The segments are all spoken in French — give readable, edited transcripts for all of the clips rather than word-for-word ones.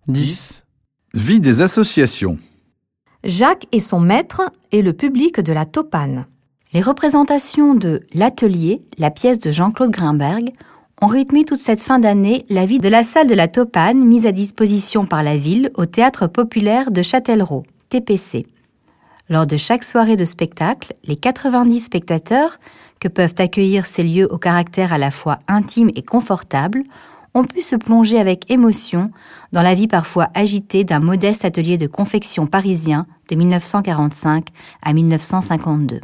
10. Vie des associations. Jacques et son maître et le public de la Topane. Les représentations de L'Atelier, la pièce de Jean-Claude Grimberg, ont rythmé toute cette fin d'année la vie de la salle de la Topane mise à disposition par la ville au Théâtre populaire de Châtellerault, TPC. Lors de chaque soirée de spectacle, les 90 spectateurs, que peuvent accueillir ces lieux au caractère à la fois intime et confortable, ont pu se plonger avec émotion dans la vie parfois agitée d'un modeste atelier de confection parisien de 1945 à 1952.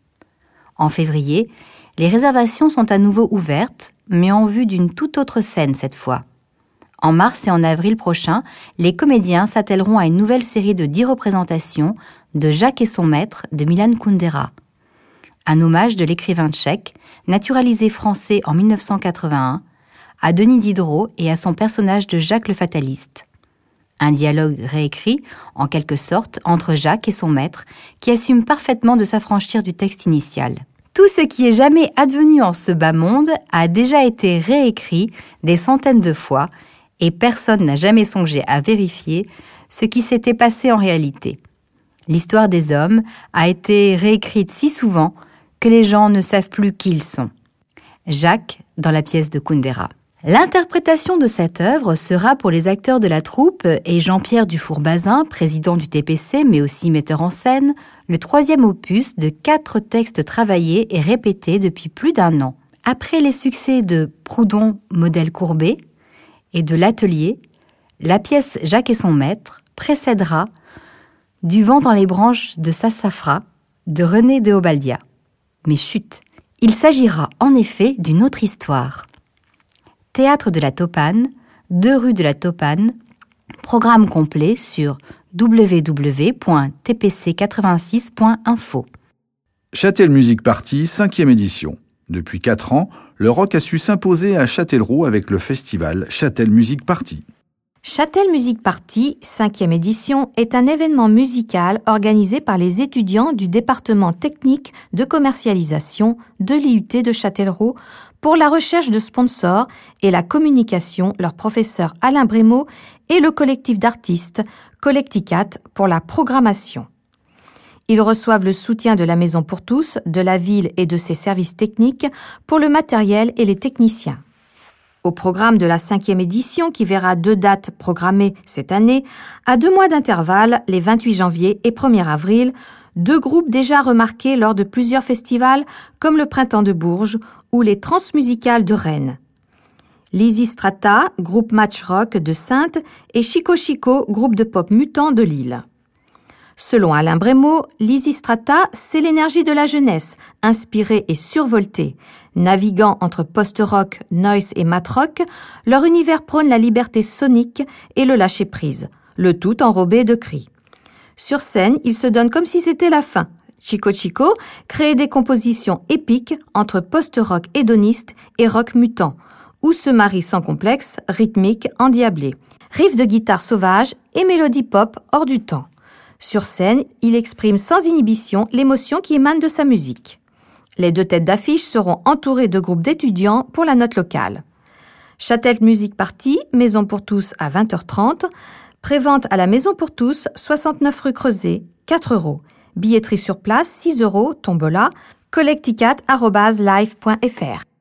En février, les réservations sont à nouveau ouvertes, mais en vue d'une toute autre scène cette fois. En mars et en avril prochains, les comédiens s'attelleront à une nouvelle série de 10 représentations de Jacques et son maître de Milan Kundera. Un hommage de l'écrivain tchèque, naturalisé français en 1981, à Denis Diderot et à son personnage de Jacques le Fataliste. Un dialogue réécrit, en quelque sorte, entre Jacques et son maître, qui assume parfaitement de s'affranchir du texte initial. Tout ce qui est jamais advenu en ce bas monde a déjà été réécrit des centaines de fois, et personne n'a jamais songé à vérifier ce qui s'était passé en réalité. L'histoire des hommes a été réécrite si souvent que les gens ne savent plus qui ils sont. Jacques, dans la pièce de Kundera. L'interprétation de cette œuvre sera pour les acteurs de la troupe et Jean-Pierre Dufour-Bazin, président du TPC mais aussi metteur en scène, le 3e opus de 4 textes travaillés et répétés depuis plus d'1 an. Après les succès de Proudhon, modèle courbé, et de L'Atelier, la pièce Jacques et son maître précédera Du vent dans les branches de Sassafras de René Déobaldia. Mais chut, il s'agira en effet d'une autre histoire. Théâtre de la Topane, 2 rue de la Topane, programme complet sur www.tpc86.info. Châtel Music Party, 5e édition. Depuis 4 ans, le rock a su s'imposer à Châtellerault avec le festival Châtel Music Party. Châtel Music Party, 5e édition, est un événement musical organisé par les étudiants du département technique de commercialisation de l'IUT de Châtellerault pour la recherche de sponsors et la communication, leur professeur Alain Brémaud et le collectif d'artistes Collecticat pour la programmation. Ils reçoivent le soutien de la Maison pour tous, de la ville et de ses services techniques pour le matériel et les techniciens. Au programme de la 5e édition, qui verra 2 dates programmées cette année, à 2 mois d'intervalle, les 28 janvier et 1er avril, 2 groupes déjà remarqués lors de plusieurs festivals comme le Printemps de Bourges ou les Transmusicales de Rennes. Lysistrata, groupe match rock de Saintes, et Chico Chico, groupe de pop mutant de Lille. Selon Alain Brémaud, Lysistrata, c'est l'énergie de la jeunesse, inspirée et survoltée. Naviguant entre post-rock, noise et mat-rock, leur univers prône la liberté sonique et le lâcher-prise, le tout enrobé de cris. Sur scène, ils se donnent comme si c'était la fin. Chico Chico crée des compositions épiques entre post-rock hédoniste et rock mutant, où se marient sans complexe, rythmique, endiablé, riffs de guitare sauvage et mélodie pop hors du temps. Sur scène, il exprime sans inhibition l'émotion qui émane de sa musique. Les 2 têtes d'affiche seront entourées de groupes d'étudiants pour la note locale. Châtel Music Party, Maison pour tous à 20h30. Prévente à la Maison pour tous, 69 rue Creuset, 4 €. Billetterie sur place, 6 €, tombola, collecticat@live.fr.